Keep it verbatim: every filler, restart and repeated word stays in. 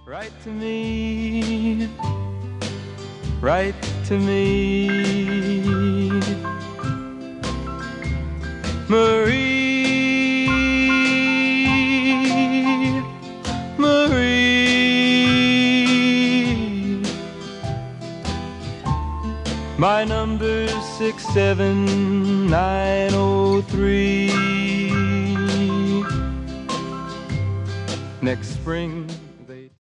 Write to me, write to me, Marie, Marie. My number's six seven nine oh three. Next spring